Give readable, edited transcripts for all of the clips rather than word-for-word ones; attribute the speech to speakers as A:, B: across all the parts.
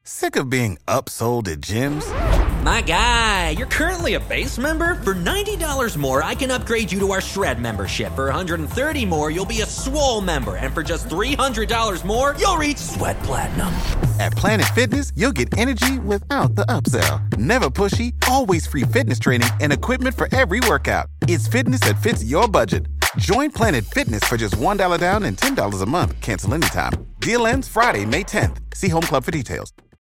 A: Sick of being upsold at gyms?
B: My guy, you're currently a base member? For $90 more, I can upgrade you to our Shred membership. For $130 more, you'll be a Swole member. And for just $300 more, you'll reach Sweat Platinum.
A: At Planet Fitness, you'll get energy without the upsell. Never pushy, always free fitness training and equipment for every workout. It's fitness that fits your budget. Join Planet Fitness for just $1 down and $10 a month. Cancel anytime. Deal ends Friday, May 10th. See Home Club for details.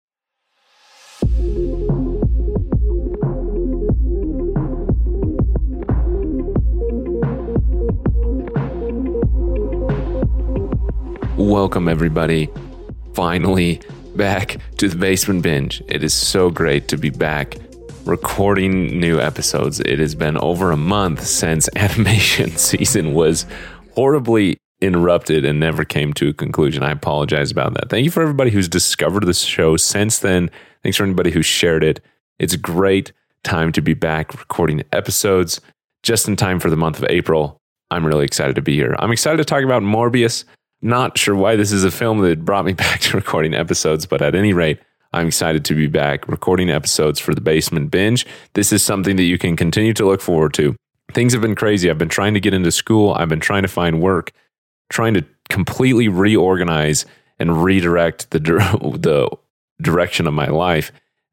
C: Welcome, everybody. Finally back to the Basement Binge. It is so great to be back recording new episodes. It has been over a month since animation season was horribly interrupted and never came to a conclusion. I apologize about that. Thank you for everybody who's discovered this show since then. Thanks for anybody who shared it. It's a great time to be back recording episodes just in time for the month of April. I'm really excited to be here. I'm excited to talk about Morbius. Not sure why this is a film that brought me back to recording episodes, but at any rate, I'm excited to be back recording episodes for the Basement Binge. This is something that you can continue to look forward to. Things have been crazy. I've been trying to get into school. I've been trying to find work, trying to completely reorganize and redirect the direction of my life.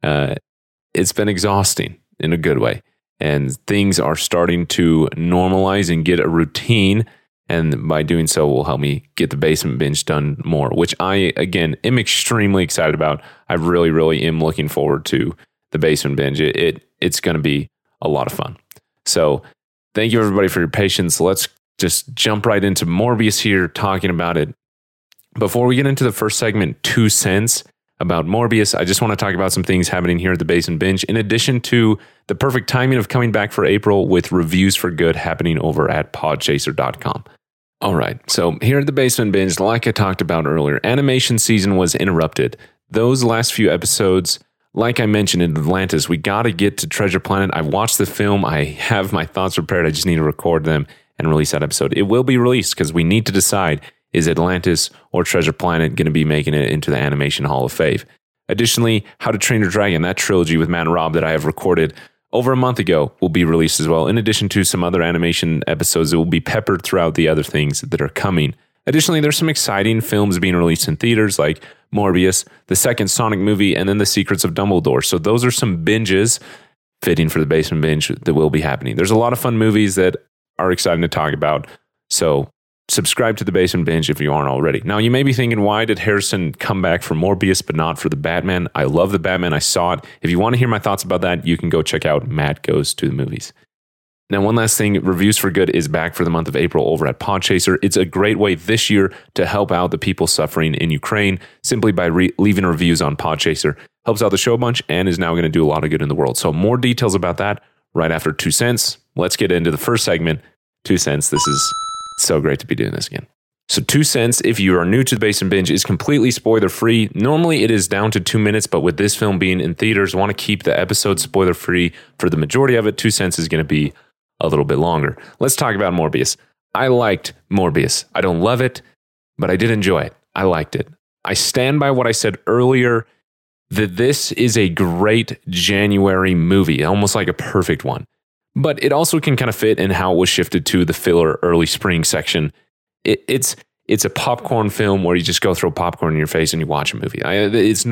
C: It's been exhausting in a good way. And things are starting to normalize and get a routine. And by doing so will help me get the Basement Binge done more, which I, again, am extremely excited about. I really, really am looking forward to the Basement Binge. It's going to be a lot of fun. So thank you, everybody, for your patience. Let's just jump right into Morbius here, talking about it. Before we get into the first segment, 2 cents about Morbius, I just want to talk about some things happening here at the Basement Binge, in addition to the perfect timing of coming back for April with reviews for good happening over at podchaser.com. All right, so here at the Basement Binge, like I talked about earlier, animation season was interrupted. Those last few episodes, like I mentioned in Atlantis, we got to get to Treasure Planet. I've watched the film. I have my thoughts prepared. I just need to record them and release that episode. It will be released because we need to decide, is Atlantis or Treasure Planet going to be making it into the Animation Hall of Fame? Additionally, How to Train Your Dragon, that trilogy with Matt and Rob that I have recorded over a month ago, will be released as well, in addition to some other animation episodes that will be peppered throughout the other things that are coming. Additionally, there's some exciting films being released in theaters like Morbius, the second Sonic movie, and then The Secrets of Dumbledore. So those are some binges fitting for the Basement Binge that will be happening. There's a lot of fun movies that are exciting to talk about. So subscribe to the Basement Binge if you aren't already. Now, you may be thinking, why did Harrison come back for Morbius but not for the Batman? I love the Batman. I saw it. If you want to hear my thoughts about that, you can go check out Matt Goes to the Movies. Now, one last thing, Reviews for Good is back for the month of April over at Podchaser. It's a great way this year to help out the people suffering in Ukraine simply by leaving reviews on Podchaser. Helps out the show a bunch and is now going to do a lot of good in the world. So more details about that right after 2 cents. Let's get into the first segment, 2 cents. This is so great to be doing this again. So 2 cents, if you are new to the Basement Binge, is completely spoiler free. Normally it is down to 2 minutes, but with this film being in theaters, I want to keep the episode spoiler free for the majority of it. 2 cents is going to be a little bit longer. Let's talk about Morbius. I liked Morbius. I don't love it, but I did enjoy it. I liked it. I stand by what I said earlier, that this is a great January movie, almost like a perfect one. But it also can kind of fit in how it was shifted to the filler early spring section. It's a popcorn film where you just go throw popcorn in your face and you watch a movie. I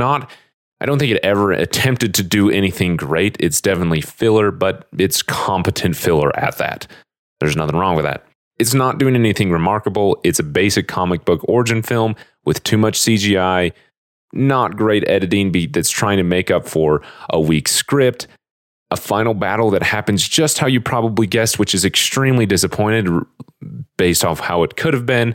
C: don't think it ever attempted to do anything great. It's definitely filler, but it's competent filler at that. There's nothing wrong with that. It's not doing anything remarkable. It's a basic comic book origin film with too much CGI, not great editing that's trying to make up for a weak script. A final battle that happens just how you probably guessed, which is extremely disappointed based off how it could have been.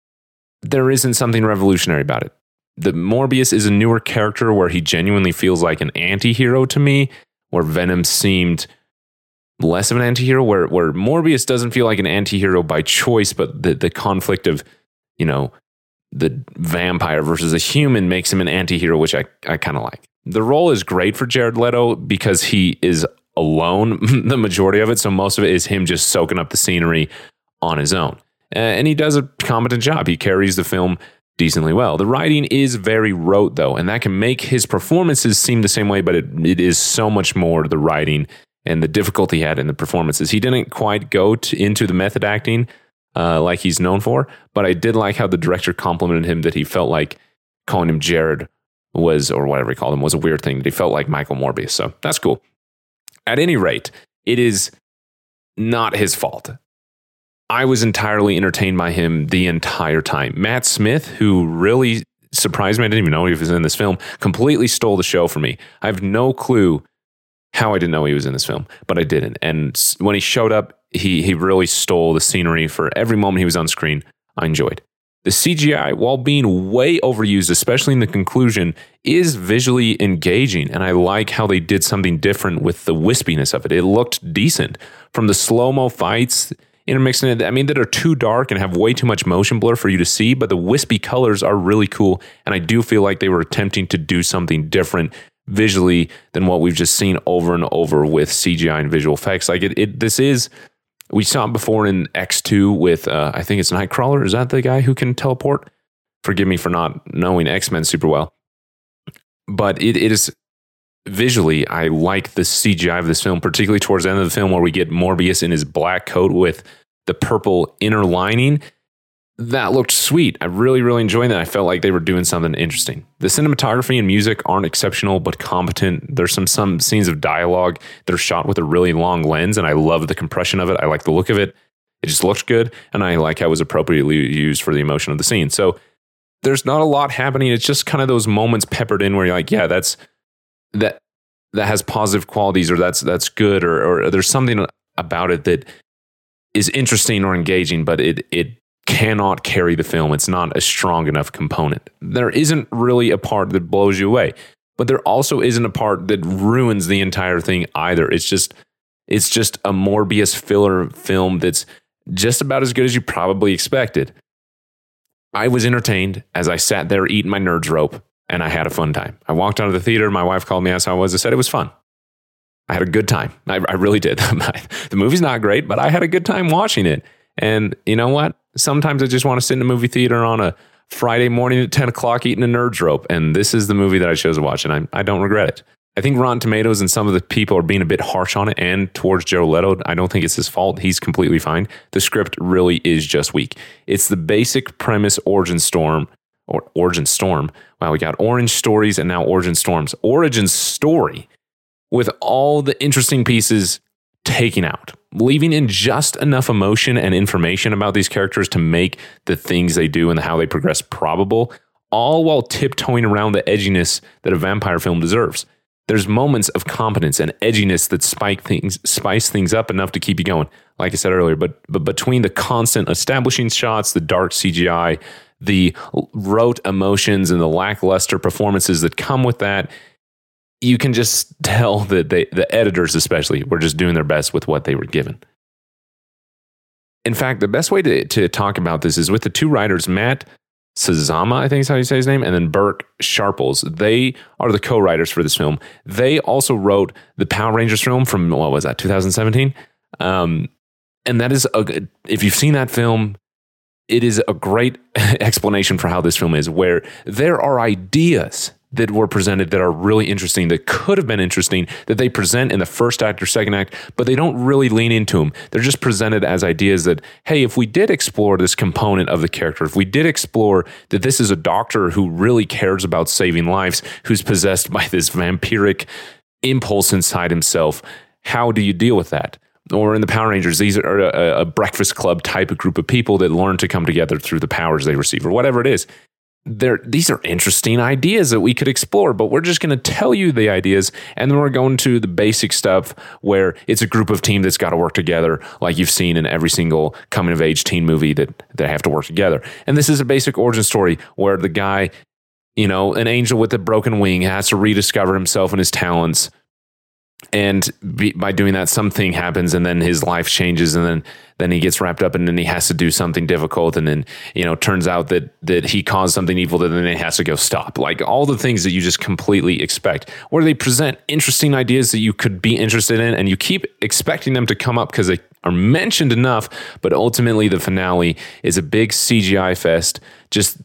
C: There isn't something revolutionary about it. The Morbius is a newer character where he genuinely feels like an anti-hero to me, where Venom seemed less of an anti-hero, where Morbius doesn't feel like an anti-hero by choice, but the conflict of, the vampire versus a human makes him an anti-hero, which I kind of like. The role is great for Jared Leto because he is alone the majority of it. So most of it is him just soaking up the scenery on his own. And he does a competent job. He carries the film decently well. The writing is very rote, though, and that can make his performances seem the same way, but it is so much more the writing and the difficulty he had in the performances. He didn't quite go into the method acting like he's known for, but I did like how the director complimented him that he felt like calling him Jared was, or whatever he called him, was a weird thing, that he felt like Michael Morbius. So that's cool. At any rate, it is not his fault. I was entirely entertained by him the entire time. Matt Smith, who really surprised me, I didn't even know he was in this film, completely stole the show for me. I have no clue how I didn't know he was in this film, but I didn't. And when he showed up, he really stole the scenery for every moment he was on screen. I enjoyed. The CGI, while being way overused, especially in the conclusion, is visually engaging, and I like how they did something different with the wispiness of it. It looked decent. From the slow-mo fights intermixing it, I mean, that are too dark and have way too much motion blur for you to see, but the wispy colors are really cool, and I do feel like they were attempting to do something different visually than what we've just seen over and over with CGI and visual effects. Like this is, we saw it before in X2 with, I think it's Nightcrawler. Is that the guy who can teleport? Forgive me for not knowing X-Men super well. But it is, visually, I like the CGI of this film, particularly towards the end of the film where we get Morbius in his black coat with the purple inner lining. That looked sweet. I really, really enjoyed that. I felt like they were doing something interesting. The cinematography and music aren't exceptional, but competent. There's some scenes of dialogue that are shot with a really long lens, and I love the compression of it. I like the look of it. It just looked good, and I like how it was appropriately used for the emotion of the scene. So there's not a lot happening. It's just kind of those moments peppered in where you're like, yeah, that has positive qualities, or that's good, or there's something about it that is interesting or engaging, but it cannot carry the film. It's not a strong enough component. There isn't really a part that blows you away, but there also isn't a part that ruins the entire thing either. It's just a Morbius filler film that's just about as good as you probably expected. I was entertained as I sat there eating my Nerds rope, and I had a fun time. I walked out of the theater. My wife called me, asked how I was. I said it was fun. I had a good time. I really did. The movie's not great, but I had a good time watching it. And you know what? Sometimes I just want to sit in a movie theater on a Friday morning at 10 o'clock eating a Nerds rope. And this is the movie that I chose to watch, and I don't regret it. I think Rotten Tomatoes and some of the people are being a bit harsh on it, and towards Jared Leto. I don't think it's his fault. He's completely fine. The script really is just weak. It's the basic premise origin storm. Wow, we got Orange Stories and now Origin Storms. Origin Story with all the interesting pieces taken out, leaving in just enough emotion and information about these characters to make the things they do and how they progress probable, all while tiptoeing around the edginess that a vampire film deserves. There's moments of competence and edginess that spice things up enough to keep you going, like I said earlier, but between the constant establishing shots, the dark CGI, the rote emotions, and the lackluster performances that come with that, you can just tell that the editors especially were just doing their best with what they were given. In fact, the best way to talk about this is with the two writers, Matt Sazama, I think is how you say his name, and then Burke Sharples. They are the co-writers for this film. They also wrote the Power Rangers film from, 2017? And that is, if you've seen that film, it is a great explanation for how this film is, where there are ideas that were presented that are really interesting, that could have been interesting, that they present in the first act or second act, but they don't really lean into them. They're just presented as ideas that, hey, if we did explore this component of the character, if we did explore that this is a doctor who really cares about saving lives, who's possessed by this vampiric impulse inside himself, how do you deal with that? Or in the Power Rangers, these are a breakfast club type of group of people that learn to come together through the powers they receive, or whatever it is. These are interesting ideas that we could explore, but we're just going to tell you the ideas, and then we're going to the basic stuff where it's a group of team that's got to work together, like you've seen in every single coming-of-age teen movie that they have to work together. And this is a basic origin story where the guy, an angel with a broken wing, has to rediscover himself and his talents. And by doing that, something happens, and then his life changes, and then he gets wrapped up, and then he has to do something difficult, and then turns out that he caused something evil that then he has to go stop. Like all the things that you just completely expect, where they present interesting ideas that you could be interested in, and you keep expecting them to come up because they are mentioned enough, but ultimately the finale is a big CGI fest, just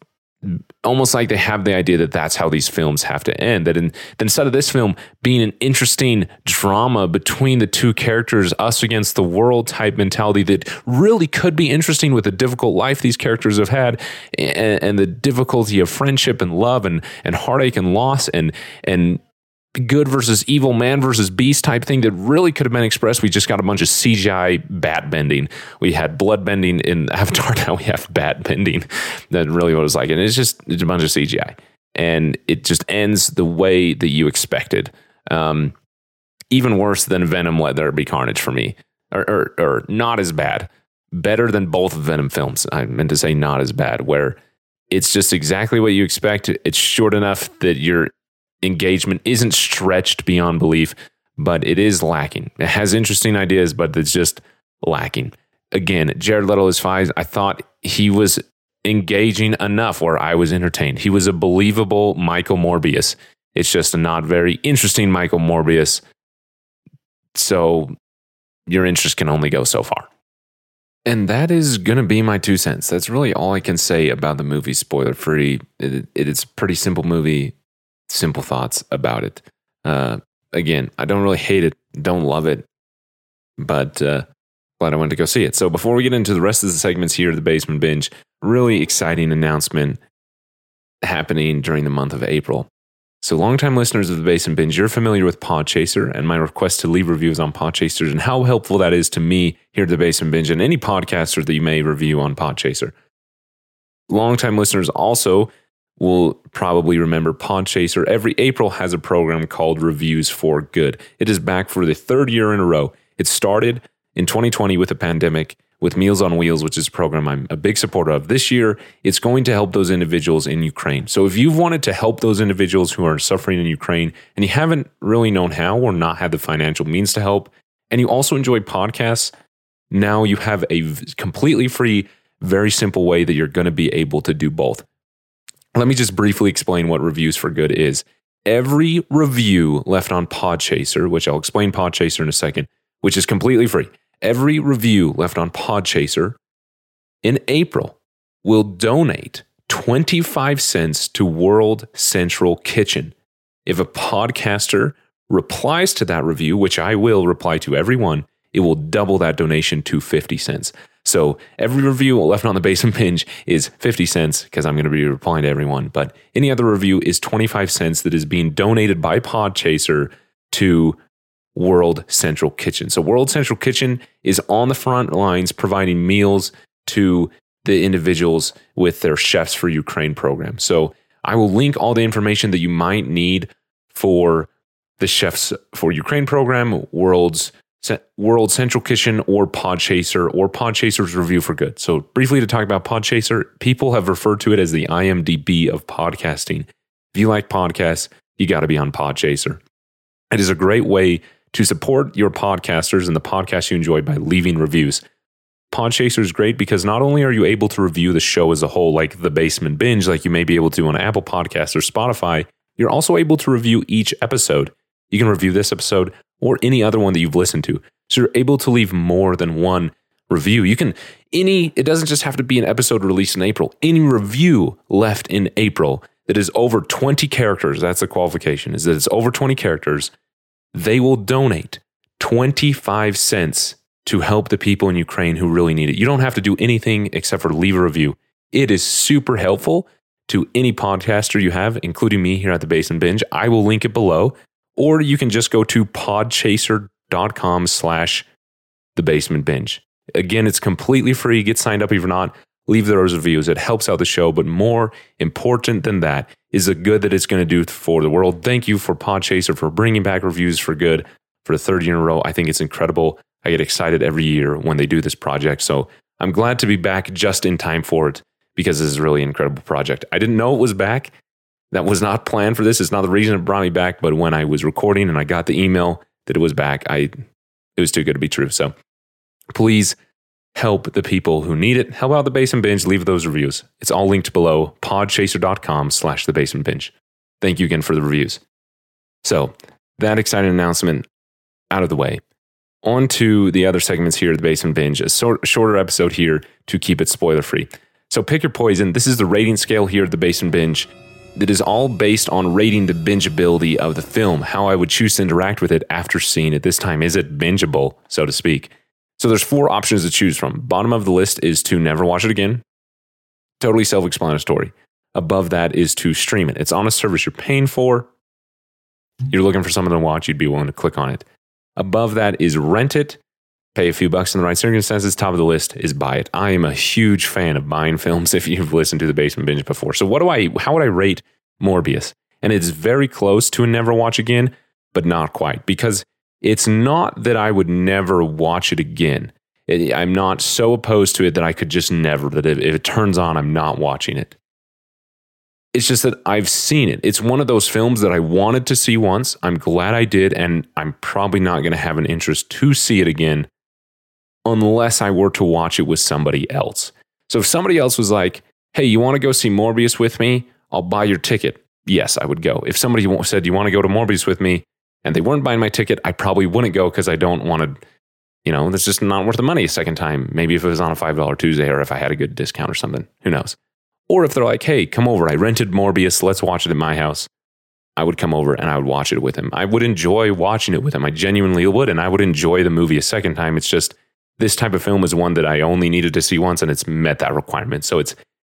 C: almost like they have the idea that that's how these films have to end. That instead of this film being an interesting drama between the two characters, us against the world type mentality that really could be interesting with the difficult life these characters have had and the difficulty of friendship and love and heartache and loss and good versus evil, man versus beast type thing that really could have been expressed. We just got a bunch of CGI bat bending. We had blood bending in Avatar. Now we have bat bending. That's really what it was like. And it's a bunch of CGI. And it just ends the way that you expected. Even worse than Venom Let There Be Carnage for me. Or not as bad. Better than both Venom films. I meant to say not as bad, where it's just exactly what you expect. It's short enough that your engagement isn't stretched beyond belief, but it is lacking. It has interesting ideas, but it's just lacking. Again, Jared Leto is fine. I thought he was engaging enough where I was entertained. He was a believable Michael Morbius. It's just a not very interesting Michael Morbius. So your interest can only go so far. And that is going to be my 2 cents. That's really all I can say about the movie, spoiler free. It's a pretty simple movie. Simple thoughts about it. Again, I don't really hate it, don't love it, but glad I went to go see it. So before we get into the rest of the segments here at the Basement Binge, really exciting announcement happening during the month of April. So longtime listeners of the Basement Binge, you're familiar with Podchaser and my request to leave reviews on Podchaser and how helpful that is to me here at the Basement Binge and any podcaster that you may review on Podchaser. Longtime listeners also will probably remember Podchaser every April has a program called Reviews for Good. It is back for the 3rd year in a row. It started in 2020 with the pandemic with Meals on Wheels, which is a program I'm a big supporter of. This year, it's going to help those individuals in Ukraine. So if you've wanted to help those individuals who are suffering in Ukraine and you haven't really known how or not had the financial means to help, and you also enjoy podcasts, now you have a completely free, very simple way that you're going to be able to do both. Let me just briefly explain what Reviews for Good is. Every review left on Podchaser, which I'll explain Podchaser in a second, which is completely free. Every review left on Podchaser in April will donate 25 cents to World Central Kitchen. If a podcaster replies to that review, which I will reply to everyone, it will double that donation to 50 cents. So every review left on the Basement Binge is 50 cents because I'm going to be replying to everyone. But any other review is 25 cents that is being donated by Podchaser to World Central Kitchen. So World Central Kitchen is on the front lines providing meals to the individuals with their Chefs for Ukraine program. So I will link all the information that you might need for the Chefs for Ukraine program, World Central Kitchen, or Podchaser's Review for Good. So briefly to talk about Podchaser, people have referred to it as the IMDb of podcasting. If you like podcasts, you got to be on Podchaser. It is a great way to support your podcasters and the podcast you enjoy by leaving reviews. Podchaser is great because not only are you able to review the show as a whole, like the Basement Binge, like you may be able to on Apple Podcasts or Spotify, you're also able to review each episode. You can review this episode or any other one that you've listened to. So you're able to leave more than one review. It doesn't just have to be an episode released in April. Any review left in April that is over 20 characters, that's the qualification, is that it's over 20 characters, they will donate 25 cents to help the people in Ukraine who really need it. You don't have to do anything except for leave a review. It is super helpful to any podcaster you have, including me here at the Basement Binge. I will link it below, or you can just go to podchaser.com/thebasementbinge. Again, it's completely free. Get signed up if you're not. Leave those reviews. It helps out the show, but more important than that is the good that it's going to do for the world. Thank you for Podchaser for bringing back Reviews for Good for the 3rd year in a row. I think it's incredible. I get excited every year when they do this project. So I'm glad to be back just in time for it because this is a really incredible project. I didn't know it was back. That was not planned for this. It's not the reason it brought me back, but when I was recording and I got the email that it was back, it was too good to be true. So please help the people who need it. Help out the Basement Binge. Leave those reviews. It's all linked below, podchaser.com/thebasementbinge. Thank you again for the reviews. So that exciting announcement out of the way. On to the other segments here at the Basement Binge. A shorter episode here to keep it spoiler free. So pick your poison. This is the rating scale here at the Basement Binge. That is all based on rating the bingeability of the film, how I would choose to interact with it after seeing it this time. Is it bingeable, so to speak? So there's 4 options to choose from. Bottom of the list is to never watch it again. Totally self-explanatory. Above that is to stream it. It's on a service you're paying for. You're looking for something to watch, you'd be willing to click on it. Above that is rent it. Pay a few bucks in the right circumstances. Top of the list is buy it. I am a huge fan of buying films if you've listened to the Basement Binge before. So how would I rate Morbius? And it's very close to a never watch again, but not quite. Because it's not that I would never watch it again. I'm not so opposed to it that I could just never, that if it turns on, I'm not watching it. It's just that I've seen it. It's one of those films that I wanted to see once. I'm glad I did, and I'm probably not going to have an interest to see it again unless I were to watch it with somebody else. So if somebody else was like, hey, you want to go see Morbius with me? I'll buy your ticket. Yes, I would go. If somebody said, you want to go to Morbius with me? And they weren't buying my ticket, I probably wouldn't go because I don't want to, that's just not worth the money a second time. Maybe if it was on a $5 Tuesday or if I had a good discount or something, who knows? Or if they're like, hey, come over. I rented Morbius. Let's watch it at my house. I would come over and I would watch it with him. I would enjoy watching it with him. I genuinely would. And I would enjoy the movie a second time. It's just this type of film is one that I only needed to see once and it's met that requirement. So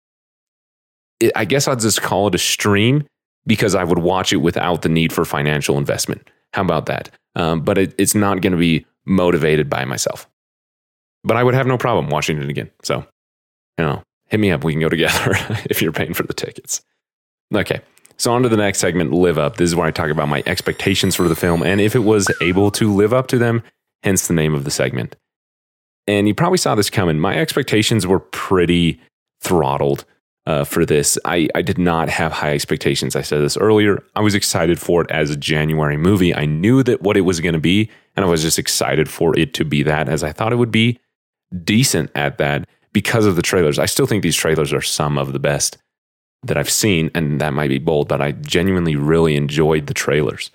C: I guess I'd just call it a stream because I would watch it without the need for financial investment. How about that? But it's not going to be motivated by myself. But I would have no problem watching it again. So, hit me up. We can go together if you're paying for the tickets. Okay. So on to the next segment, Live Up. This is where I talk about my expectations for the film and if it was able to live up to them, hence the name of the segment. And you probably saw this coming. My expectations were pretty throttled for this. I did not have high expectations. I said this earlier. I was excited for it as a January movie. I knew that what it was going to be, and I was just excited for it to be that, as I thought it would be decent at that because of the trailers. I still think these trailers are some of the best that I've seen, and that might be bold, but I genuinely really enjoyed the trailers.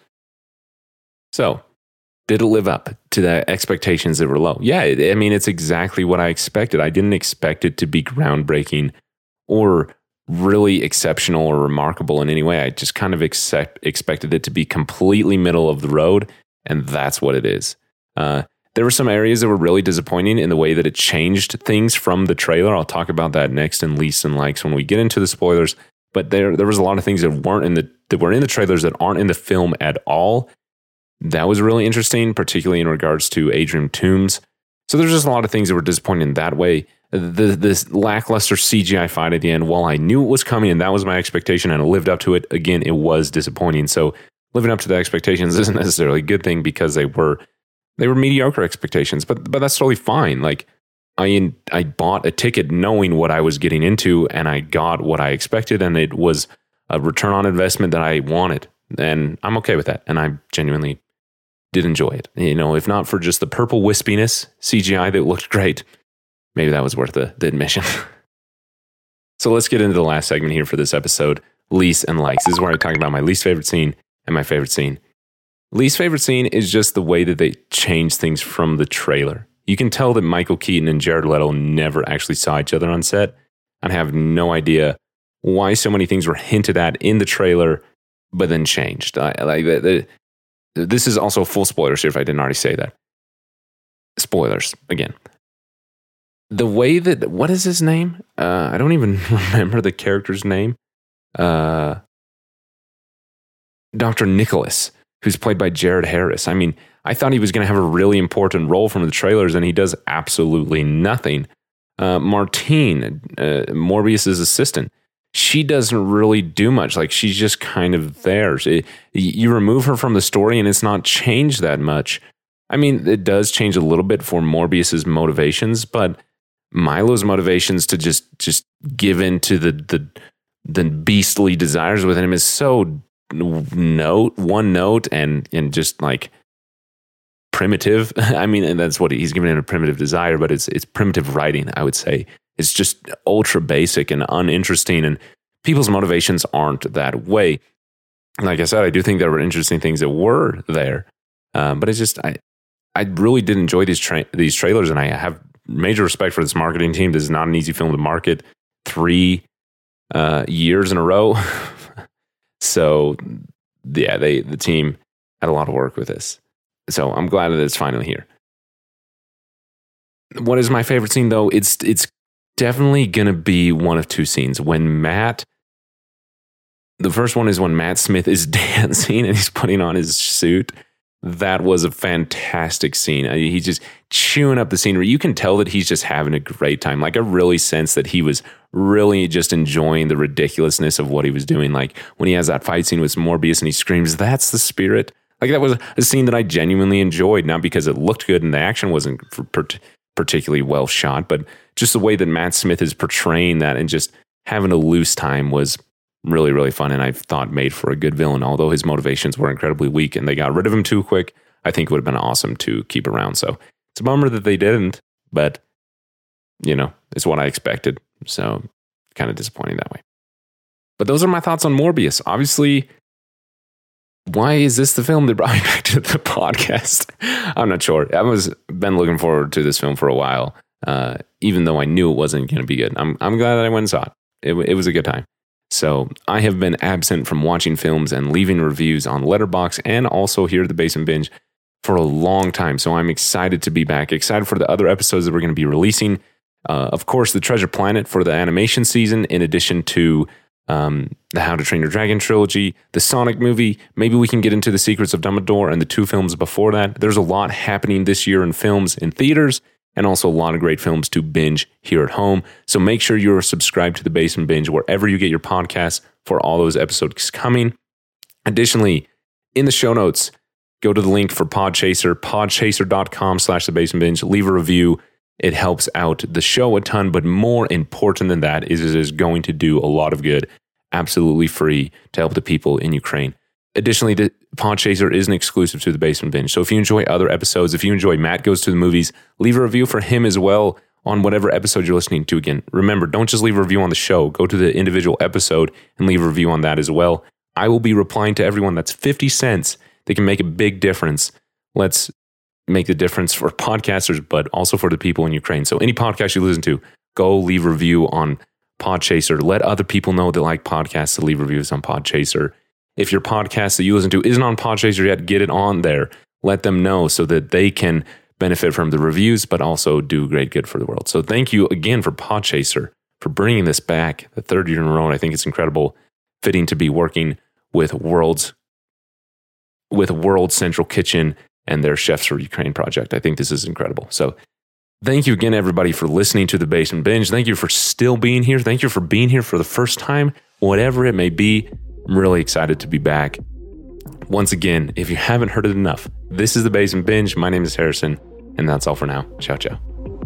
C: So, did it live up to the expectations that were low? Yeah, it's exactly what I expected. I didn't expect it to be groundbreaking or really exceptional or remarkable in any way. I just kind of expected it to be completely middle of the road, and that's what it is. There were some areas that were really disappointing in the way that it changed things from the trailer. I'll talk about that next in Least and Likes when we get into the spoilers. But there was a lot of things that were in the trailers that aren't in the film at all. That was really interesting, particularly in regards to Adrian Toomes. So there's just a lot of things that were disappointing in that way. This lackluster CGI fight at the end, while I knew it was coming and that was my expectation and I lived up to it, again, it was disappointing. So living up to the expectations isn't necessarily a good thing because they were mediocre expectations, but that's totally fine. Like I bought a ticket knowing what I was getting into and I got what I expected and it was a return on investment that I wanted. And I'm okay with that. And I genuinely did enjoy it. If not for just the purple wispiness CGI that looked great, maybe that was worth the admission. So let's get into the last segment here for this episode, Least and Likes. This is where I talk about my least favorite scene and my favorite scene. Least favorite scene is just the way that they change things from the trailer. You can tell that Michael Keaton and Jared Leto never actually saw each other on set and have no idea why so many things were hinted at in the trailer but then changed. This is also full spoilers here if I didn't already say that. Spoilers, again. The way that, what is his name? I don't even remember the character's name. Dr. Nicholas, who's played by Jared Harris. I thought he was going to have a really important role from the trailers, and he does absolutely nothing. Martine, Morbius's assistant, she doesn't really do much. Like, she's just kind of there. You remove her from the story, and it's not changed that much. It does change a little bit for Morbius's motivations, but Milo's motivations to just give in to the beastly desires within him is so one note and just like primitive. And that's what he's giving it, a primitive desire, but it's primitive writing, I would say. It's just ultra basic and uninteresting, and people's motivations aren't that way. Like I said, I do think there were interesting things that were there, but it's just I really did enjoy these trailers, and I have major respect for this marketing team. This is not an easy film to market. 3 years in a row. So yeah, the team had a lot of work with this. So I'm glad that it's finally here. What is my favorite scene though? It's definitely gonna be one of two scenes. The first one is when Matt Smith is dancing and he's putting on his suit. That was a fantastic scene. He's just chewing up the scenery. You can tell that he's just having a great time. Like, I really sense that he was really just enjoying the ridiculousness of what he was doing. Like, when he has that fight scene with Morbius and he screams, "That's the spirit." Like, that was a scene that I genuinely enjoyed, not because it looked good and the action wasn't particularly well shot, but just the way that Matt Smith is portraying that and just having a loose time was really, really fun, and I thought made for a good villain. Although his motivations were incredibly weak and they got rid of him too quick, I think it would have been awesome to keep around. So it's a bummer that they didn't, but it's what I expected. So kind of disappointing that way. But those are my thoughts on Morbius. Obviously, why is this the film that brought me back to the podcast? I'm not sure. Been looking forward to this film for a while, even though I knew it wasn't going to be good. I'm glad that I went and saw it. It was a good time. So I have been absent from watching films and leaving reviews on Letterboxd and also here at the Basement Binge for a long time. So I'm excited to be back, excited for the other episodes that we're going to be releasing. Of course, the Treasure Planet for the animation season, in addition to the How to Train Your Dragon trilogy, the Sonic movie. Maybe we can get into the Secrets of Dumbledore and the 2 films before that. There's a lot happening this year in films in theaters, and also a lot of great films to binge here at home. So make sure you're subscribed to the Basement Binge wherever you get your podcasts for all those episodes coming. Additionally, in the show notes, go to the link for Podchaser, podchaser.com/thebasementbinge. Leave a review. It helps out the show a ton, but more important than that is it is going to do a lot of good, absolutely free, to help the people in Ukraine. Additionally, the Podchaser isn't exclusive to the Basement Binge. So if you enjoy other episodes, if you enjoy Matt Goes to the Movies, leave a review for him as well on whatever episode you're listening to. Again, remember, don't just leave a review on the show. Go to the individual episode and leave a review on that as well. I will be replying to everyone. That's 50 cents. They can make a big difference. Let's make the difference for podcasters, but also for the people in Ukraine. So any podcast you listen to, go leave a review on Podchaser. Let other people know that like podcasts to leave reviews on Podchaser. If your podcast that you listen to isn't on Podchaser yet, get it on there. Let them know so that they can benefit from the reviews, but also do great good for the world. So thank you again for Podchaser for bringing this back the 3rd year in a row. And I think it's incredible, fitting to be working with World Central Kitchen and their Chefs for Ukraine project. I think this is incredible. So thank you again, everybody, for listening to the Basement Binge. Thank you for still being here. Thank you for being here for the first time, whatever it may be. I'm really excited to be back. Once again, if you haven't heard it enough, this is the Basement Binge. My name is Harrison, and that's all for now. Ciao, ciao.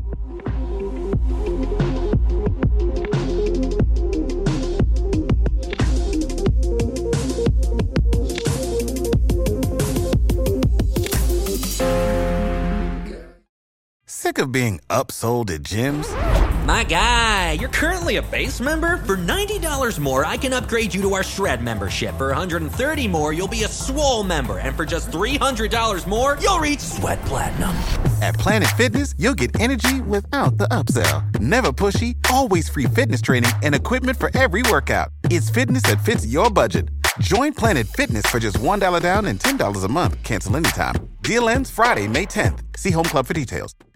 A: Sick of being upsold at gyms?
B: My guy, you're currently a base member? For $90 more, I can upgrade you to our Shred membership. For $130 more, you'll be a Swole member. And for just $300 more, you'll reach Sweat Platinum.
A: At Planet Fitness, you'll get energy without the upsell. Never pushy, always free fitness training and equipment for every workout. It's fitness that fits your budget. Join Planet Fitness for just $1 down and $10 a month. Cancel anytime. Deal ends Friday, May 10th. See Home Club for details.